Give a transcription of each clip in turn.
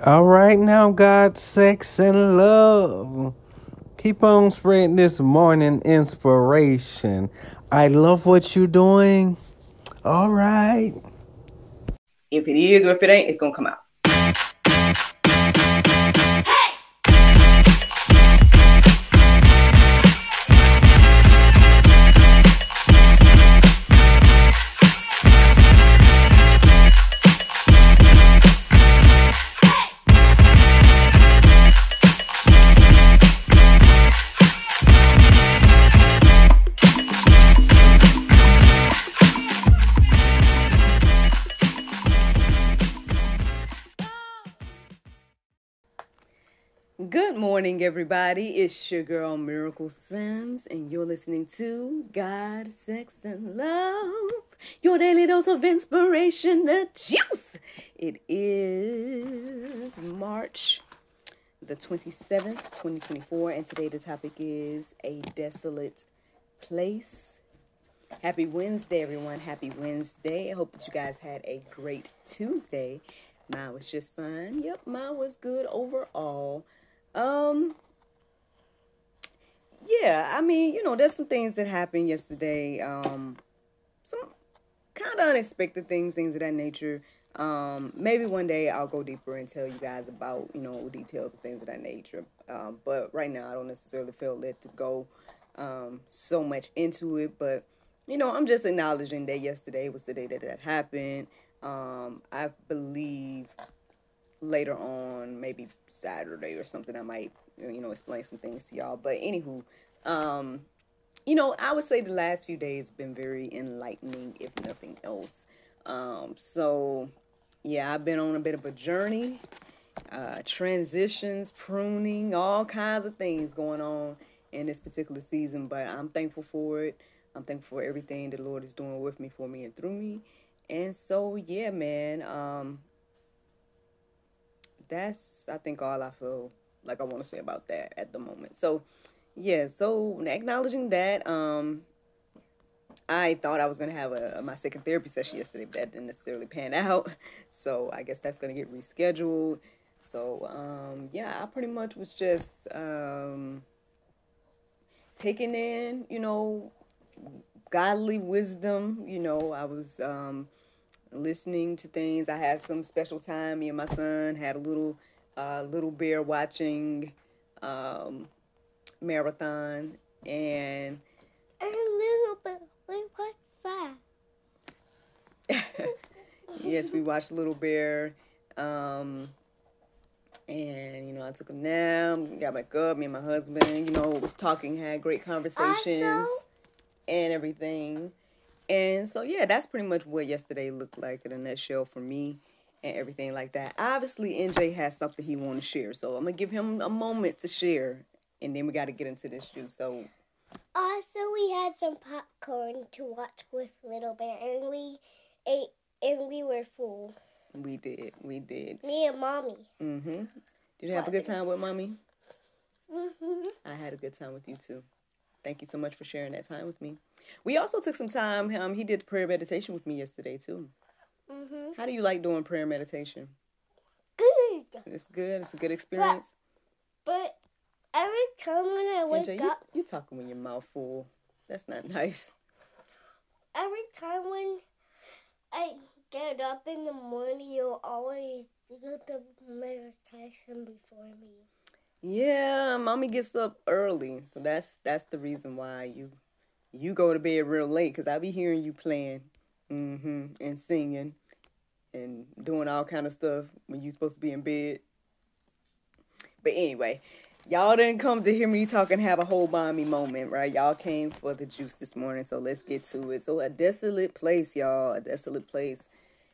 All right, now, God, sex, and love. Keep on spreading this morning inspiration. I love what you're doing. All right. If it is or if it ain't, it's gonna come out. Good morning, everybody. It's your girl, Miracle Sims, and you're listening to God, Sex, and Love, your daily dose of inspiration, the juice. It is March the 27th, 2024, and today the topic is a desolate place. Happy Wednesday, everyone. Happy Wednesday. I hope that you guys had a great Tuesday. Mine was just fine. Yep, mine was good overall. Yeah, I mean, there's some things that happened yesterday. Some kind of unexpected things of that nature. Maybe one day I'll go deeper and tell you guys about, details of things of that nature. But right now I don't necessarily feel led to go so much into it. But, I'm just acknowledging that yesterday was the day that happened. I believe later on, maybe Saturday or something, I might, explain some things to y'all. But anywho, I would say the last few days have been very enlightening, if nothing else. So yeah, I've been on a bit of a journey, transitions, pruning, all kinds of things going on in this particular season, but I'm thankful for it. I'm thankful for everything the Lord is doing with me, for me, and through me. And so, yeah, man, that's, I think, all I feel like I want to say about that at the moment. So, yeah, so acknowledging that, I thought I was going to have my second therapy session yesterday, but that didn't necessarily pan out. So I guess that's going to get rescheduled. So, yeah, I pretty much was just taking in, godly wisdom. I was listening to things. I had some special time. Me and my son had a little bear watching marathon, and a little bit. Wait, what's that? Yes, we watched Little Bear, and I took a nap, got back up. Me and my husband, was talking, had great conversations and everything. And so, yeah, that's pretty much what yesterday looked like in a nutshell for me and everything like that. Obviously, NJ has something he want to share, so I'm going to give him a moment to share, and then we got to get into this juice. So, also, we had some popcorn to watch with Little Bear, and we ate, and we were full. We did. Me and Mommy. Mm-hmm. Did you have a good time with Mommy? Mm-hmm. I had a good time with you, too. Thank you so much for sharing that time with me. We also took some time. He did prayer meditation with me yesterday, too. Mm-hmm. How do you like doing prayer meditation? Good. It's good. It's a good experience. But every time when I wake up... You talking with your mouth full. That's not nice. Every time when I get up in the morning, you'll always do the meditation before me. Yeah, Mommy gets up early. So that's the reason why you go to bed real late, because I be hearing you playing and singing and doing all kind of stuff when you're supposed to be in bed. But anyway, y'all didn't come to hear me talk and have a whole mommy moment, right? Y'all came for the juice this morning, so let's get to it. So a desolate place, y'all, a desolate place.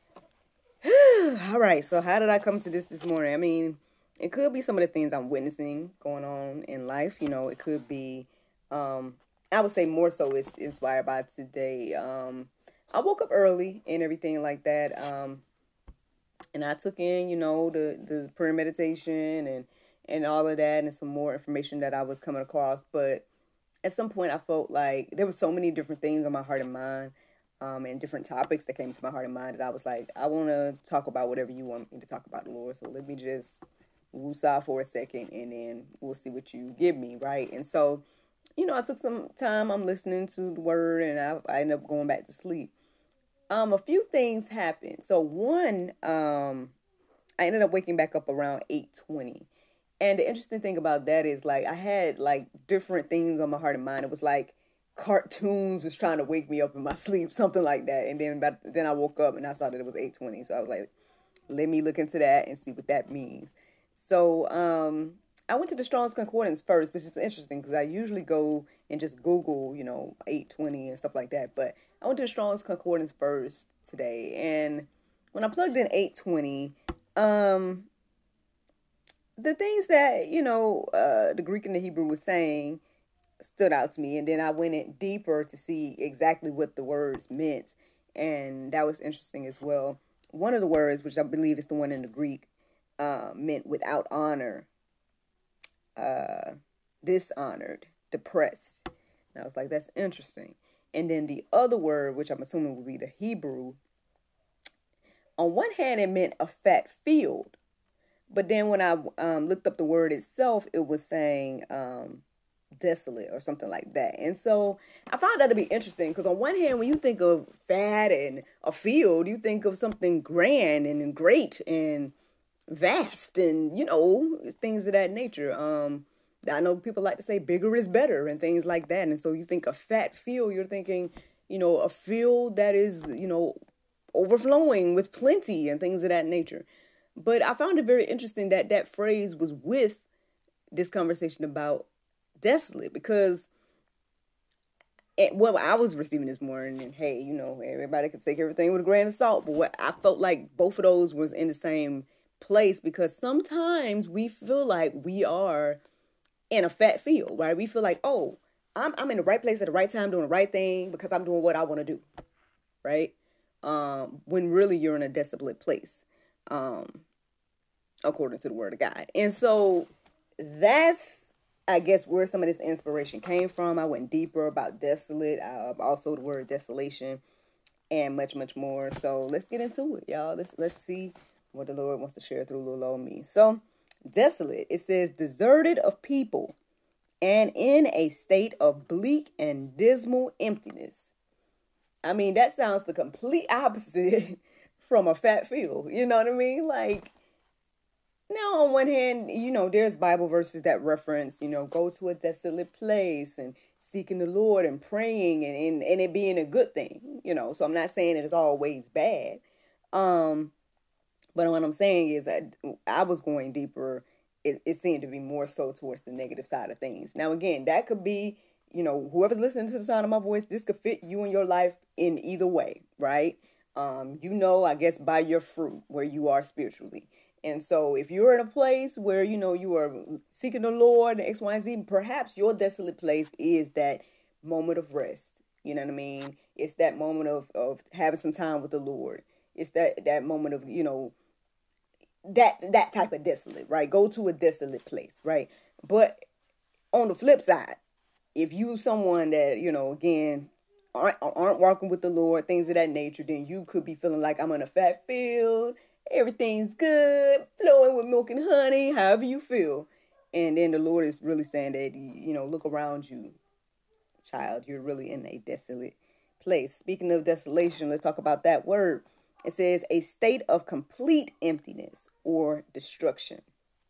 All right, so how did I come to this morning? I mean, it could be some of the things I'm witnessing going on in life. It could be, I would say more so it's inspired by today. I woke up early and everything like that. And I took in, the prayer meditation and all of that, and some more information that I was coming across. But at some point I felt like there were so many different things on my heart and mind. and different topics that came to my heart and mind that I was like, I want to talk about whatever you want me to talk about, Lord. So let me just woosah for a second, and then we'll see what you give me, right? And so, I took some time. I'm listening to the word, and I ended up going back to sleep. A few things happened. So one, I ended up waking back up around 8:20. And the interesting thing about that is like I had like different things on my heart and mind. It was like cartoons was trying to wake me up in my sleep, something like that. And then I woke up and I saw that it was 8:20. So I was like, let me look into that and see what that means. So I went to the Strong's Concordance first, which is interesting because I usually go and just Google, 8:20 and stuff like that. But I went to the Strong's Concordance first today, and when I plugged in 8:20, the things that the Greek and the Hebrew was saying stood out to me, and then I went in deeper to see exactly what the words meant, and that was interesting as well. One of the words, which I believe is the one in the Greek, meant without honor, dishonored, depressed. And I was like, that's interesting. And then the other word, which I'm assuming would be the Hebrew, on one hand it meant a fat field, but then when I looked up the word itself, it was saying desolate or something like that. And so I found that to be interesting because on one hand, when you think of fat and a field, you think of something grand and great and vast and, things of that nature. I know people like to say bigger is better and things like that. And so you think a fat field, you're thinking, a field that is, overflowing with plenty and things of that nature. But I found it very interesting that that phrase was with this conversation about desolate, because what I was receiving this morning, and hey, everybody can take everything with a grain of salt, but what I felt like both of those was in the same place, because sometimes we feel like we are in a fat field, right? We feel like, oh, I'm in the right place at the right time doing the right thing because I'm doing what I want to do, right? When really you're in a desolate place, according to the word of God. And so that's, I guess, where some of this inspiration came from. I went deeper about desolate, also the word desolation, and much, much more. So let's get into it, y'all. Let's see what the Lord wants to share through little old me. So desolate, it says deserted of people and in a state of bleak and dismal emptiness. I mean, that sounds the complete opposite from a fat field. You know what I mean? Like, now, on one hand, there's Bible verses that reference, go to a desolate place and seeking the Lord and praying and it being a good thing, So I'm not saying it is always bad. But what I'm saying is that I was going deeper. It seemed to be more so towards the negative side of things. Now, again, that could be, whoever's listening to the sound of my voice, this could fit you in your life in either way, right? I guess by your fruit where you are spiritually. And so if you're in a place where, you are seeking the Lord, X, Y, and Z, perhaps your desolate place is that moment of rest. You know what I mean? It's that moment of having some time with the Lord. It's that moment of, that type of desolate, right? Go to a desolate place, right? But on the flip side, if you someone that, again, aren't walking with the Lord, things of that nature, then you could be feeling like I'm in a fat field. Everything's good, flowing with milk and honey, however you feel. And then the Lord is really saying that, look around you, child, you're really in a desolate place. Speaking of desolation, let's talk about that word. It says a state of complete emptiness or destruction.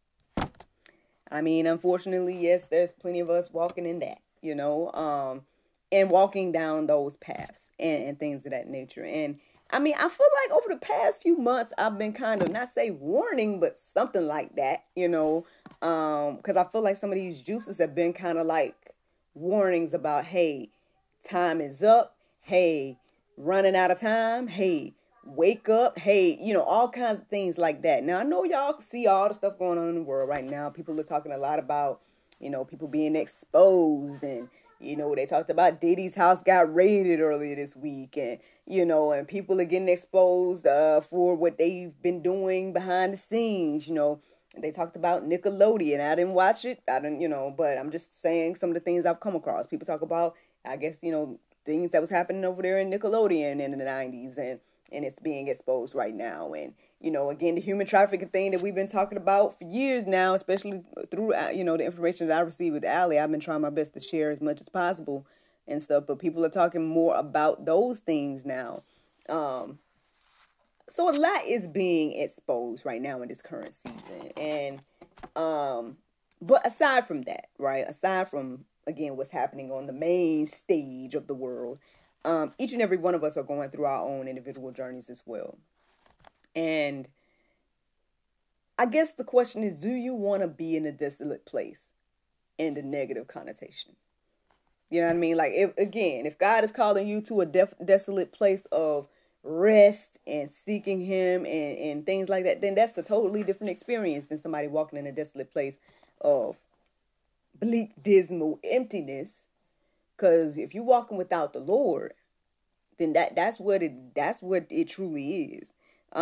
I mean, unfortunately, yes, there's plenty of us walking in that, and walking down those paths and things of that nature. And I mean, I feel like over the past few months, I've been kind of, not say warning, but something like that, because I feel like some of these juices have been kind of like warnings about, hey, time is up. Hey, running out of time. Hey, wake up. Hey, all kinds of things like that. Now, I know y'all see all the stuff going on in the world right now. People are talking a lot about, people being exposed, and they talked about Diddy's house got raided earlier this week, and and people are getting exposed for what they've been doing behind the scenes. They talked about Nickelodeon. I didn't watch it. I didn't, but I'm just saying some of the things I've come across. People talk about, I guess, things that was happening over there in Nickelodeon in the 90s, and it's being exposed right now. And, you know, again, the human trafficking thing that we've been talking about for years now, especially through, you know, the information that I received with Allie. I've been trying my best to share as much as possible and stuff, but people are talking more about those things now. So a lot is being exposed right now in this current season. And, but aside from that, right, aside from, again, what's happening on the main stage of the world, each and every one of us are going through our own individual journeys as well. And I guess the question is, do you want to be in a desolate place in the negative connotation? You know what I mean? Like, if God is calling you to a desolate place of rest and seeking him and things like that, then that's a totally different experience than somebody walking in a desolate place of bleak, dismal emptiness. Because if you're walking without the Lord, then that's what it truly is.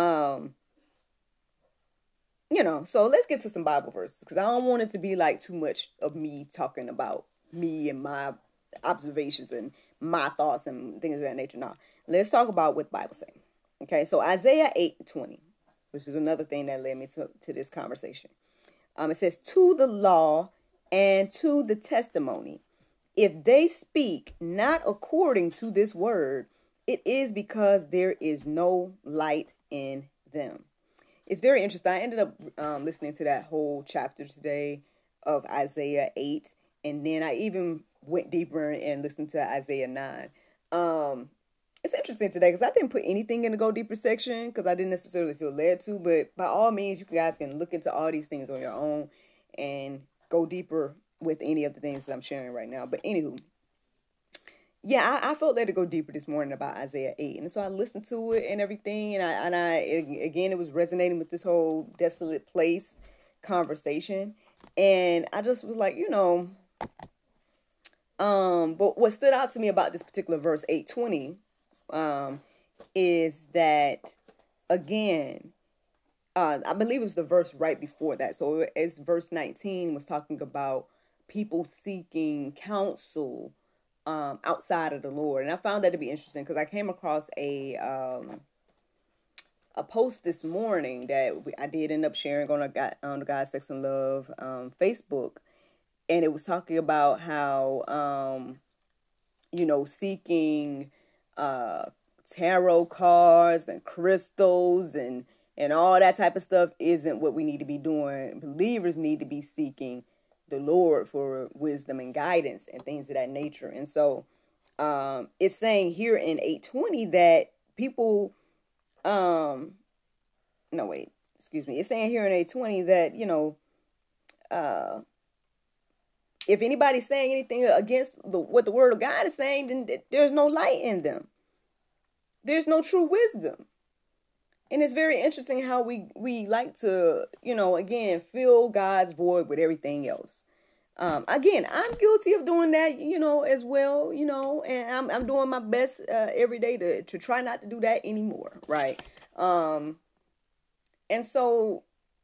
You know, so let's get to some Bible verses, because I don't want it to be like too much of me talking about me and my observations and my thoughts and things of that nature. Now, let's talk about what the Bible says. Okay, so Isaiah 8:20, which is another thing that led me to this conversation. It says, to the law and to the testimony, if they speak not according to this word, it is because there is no light in them. It's very interesting. I ended up listening to that whole chapter today of Isaiah 8. And then I even went deeper and listened to Isaiah 9. It's interesting today because I didn't put anything in the go deeper section because I didn't necessarily feel led to. But by all means, you guys can look into all these things on your own and go deeper with any of the things that I'm sharing right now. But anywho, yeah, I felt led to go deeper this morning about Isaiah 8. And so I listened to it and everything. And again, it was resonating with this whole desolate place conversation. And I just was like, you know, but what stood out to me about this particular verse 8:20, is that, again, I believe it was the verse right before that. So it's verse 19 was talking about people seeking counsel outside of the Lord. And I found that to be interesting because I came across a post this morning that I did end up sharing on the God, Sex, and Love Facebook. And it was talking about how, you know, seeking tarot cards and crystals and all that type of stuff isn't what we need to be doing. Believers need to be seeking the Lord for wisdom and guidance and things of that nature. And so it's saying here in 8:20 that people, it's saying here in 8:20 that, you know, if anybody's saying anything against what the word of God is saying, then there's no light in them. There's no true wisdom. And it's very interesting how we like to, you know, again, fill God's void with everything else. Again, I'm guilty of doing that, you know, as well, you know, and I'm doing my best every day to try not to do that anymore, right? And so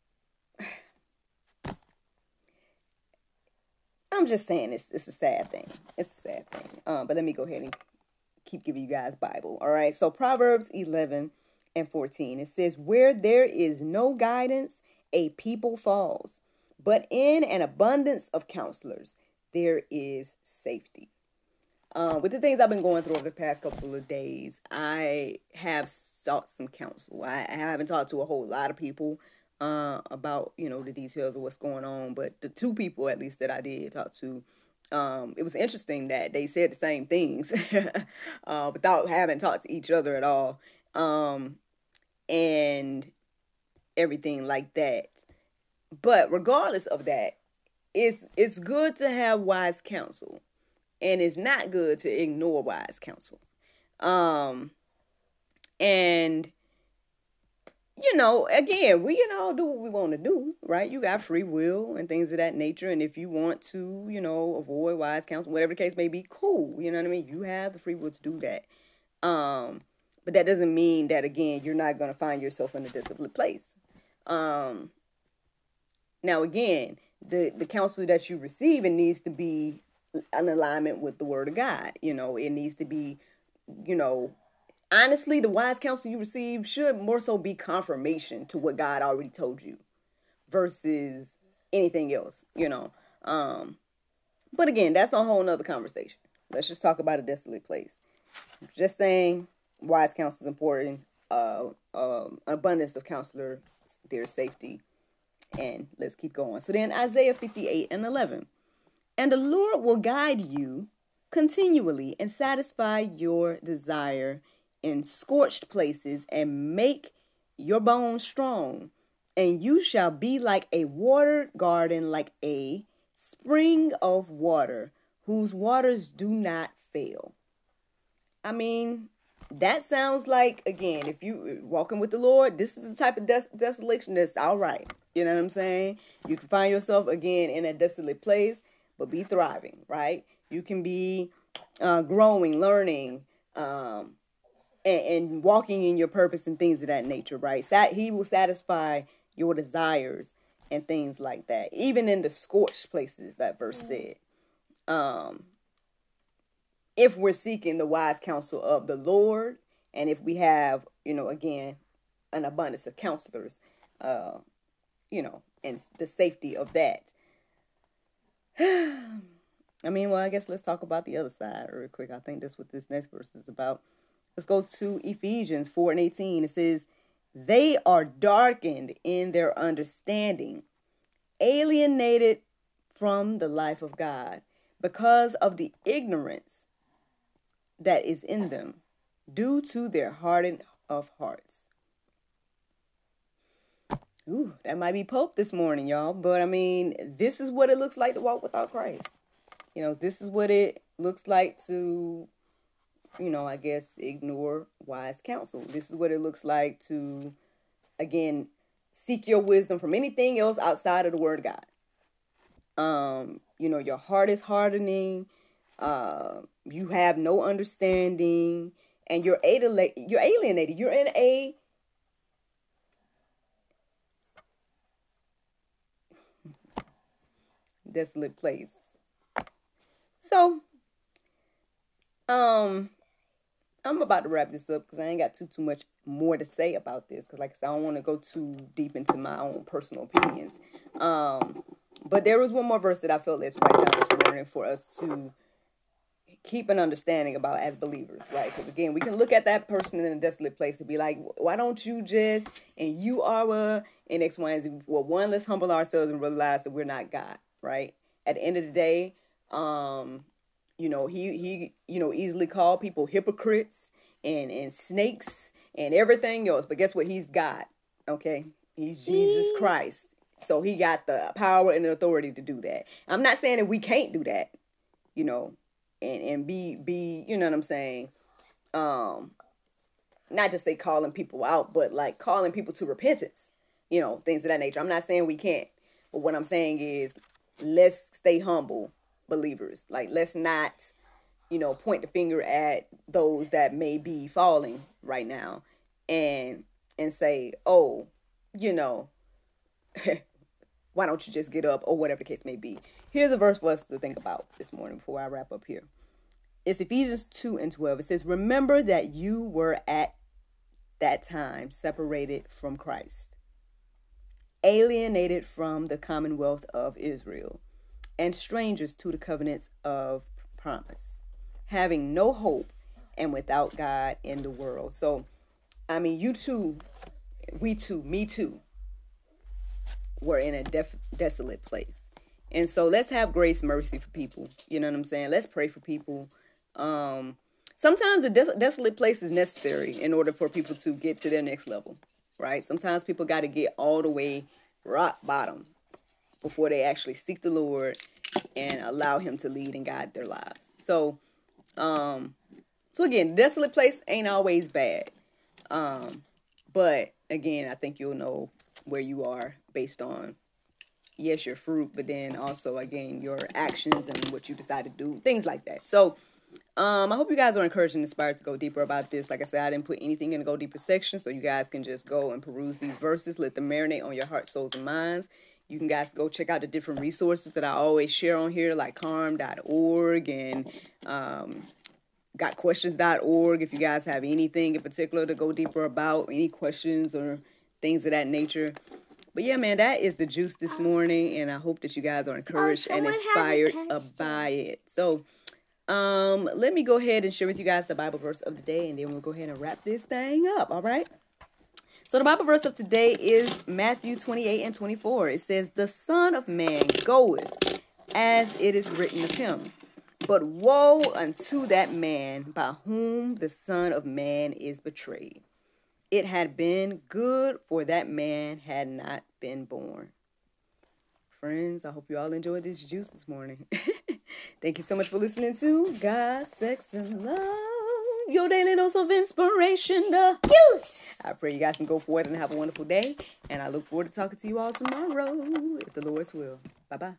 I'm just saying it's a sad thing. It's a sad thing. But let me go ahead and keep giving you guys Bible. All right. So Proverbs 11:14, it says, where there is no guidance, a people falls, but in an abundance of counselors, there is safety. With the things I've been going through over the past couple of days, I have sought some counsel. I haven't talked to a whole lot of people about, you know, the details of what's going on, but the two people at least that I did talk to, it was interesting that they said the same things without having talked to each other at all, and everything like that. But regardless of that, it's good to have wise counsel, and it's not good to ignore wise counsel. And you know, again, we can all do what we want to do, right? You got free will and things of that nature. And if you want to, you know, avoid wise counsel, whatever the case may be, cool. You know what I mean? You have the free will to do that. But that doesn't mean that, again, you're not going to find yourself in a disciplined place. Now, again, the counsel that you receive, it needs to be an alignment with the word of God. It needs to be, honestly, the wise counsel you receive should more so be confirmation to what God already told you versus anything else, But again, that's a whole nother conversation. Let's just talk about a desolate place. Just saying, wise counsel is important. Abundance of counselor, there's safety. And let's keep going. So then Isaiah 58:11. And the Lord will guide you continually and satisfy your desire in scorched places and make your bones strong. And you shall be like a watered garden, like a spring of water, whose waters do not fail. I mean, that sounds like, again, if you walking with the Lord, this is the type of desolation that's all right. You know what I'm saying? You can find yourself, again, in a desolate place, but be thriving, right? You can be growing, learning, and walking in your purpose and things of that nature, right? He will satisfy your desires and things like that. Even in the scorched places, that verse said. If we're seeking the wise counsel of the Lord, and if we have, again, an abundance of counselors, and the safety of that. I guess let's talk about the other side real quick. I think that's what this next verse is about. Let's go to Ephesians 4:18. It says, they are darkened in their understanding, alienated from the life of God because of the ignorance that is in them due to their hardening of hearts. Ooh, that might be Pope this morning, y'all. But this is what it looks like to walk without Christ. This is what it looks like to, I guess, ignore wise counsel. This is what it looks like to, again, seek your wisdom from anything else outside of the word of God. Your heart is hardening. You have no understanding, and you're alienated. You're in a desolate place. So, I'm about to wrap this up because I ain't got too much more to say about this. Because, like I said, I don't want to go too deep into my own personal opinions. But there was one more verse that I felt let's write down this morning for us to keep an understanding about as believers, right? Because again, we can look at that person in a desolate place and be like, why don't you just, and you are and X, Y, and Z. Well, one, let's humble ourselves and realize that we're not God, right? At the end of the day, he easily called people hypocrites and snakes and everything else. But guess what? He's God, okay? He's Jesus Christ. So he got the power and the authority to do that. I'm not saying that we can't do that, and be, you know what I'm saying? Not just say calling people out, but like calling people to repentance, things of that nature. I'm not saying we can't, but what I'm saying is let's stay humble believers. Like, let's not, point the finger at those that may be falling right now and say, oh, why don't you just get up, or whatever the case may be. Here's a verse for us to think about this morning before I wrap up here. It's Ephesians 2:12. It says, remember that you were at that time separated from Christ, alienated from the commonwealth of Israel, and strangers to the covenants of promise, having no hope and without God in the world. So, you too, we too, me too, were in a desolate place. And so let's have grace, mercy for people. You know what I'm saying? Let's pray for people. Sometimes the desolate place is necessary in order for people to get to their next level, right? Sometimes people got to get all the way rock bottom before they actually seek the Lord and allow him to lead and guide their lives. So again, desolate place ain't always bad. But again, I think you'll know where you are based on, yes, your fruit, but then also, again, your actions and what you decide to do, things like that. So, I hope you guys are encouraged and inspired to go deeper about this. Like I said, I didn't put anything in the go deeper section, so you guys can just go and peruse these verses. Let them marinate on your heart, souls, and minds. You can guys go check out the different resources that I always share on here, like carm.org and gotquestions.org. If you guys have anything in particular to go deeper about, any questions or things of that nature. But yeah, man, that is the juice this morning, and I hope that you guys are encouraged and inspired by it. So let me go ahead and share with you guys the Bible verse of the day, and then we'll go ahead and wrap this thing up, all right? So the Bible verse of today is Matthew 28:24. It says, "The Son of Man goeth as it is written of him. But woe unto that man by whom the Son of Man is betrayed. It had been good for that man had not been born." Friends, I hope you all enjoyed this juice this morning. Thank you so much for listening to God, Sex, and Love, your daily dose of inspiration, the juice. I pray you guys can go forth and have a wonderful day. And I look forward to talking to you all tomorrow, if the Lord's will. Bye-bye.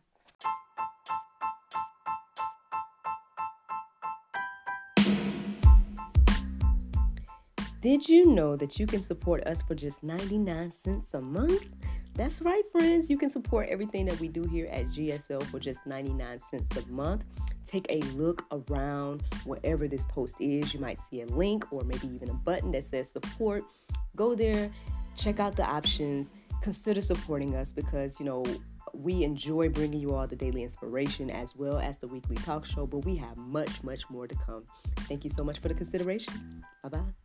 Did you know that you can support us for just 99 cents a month? That's right, friends. You can support everything that we do here at GSL for just 99 cents a month. Take a look around wherever this post is. You might see a link or maybe even a button that says support. Go there, check out the options, consider supporting us because, we enjoy bringing you all the daily inspiration as well as the weekly talk show, but we have much, much more to come. Thank you so much for the consideration. Bye-bye.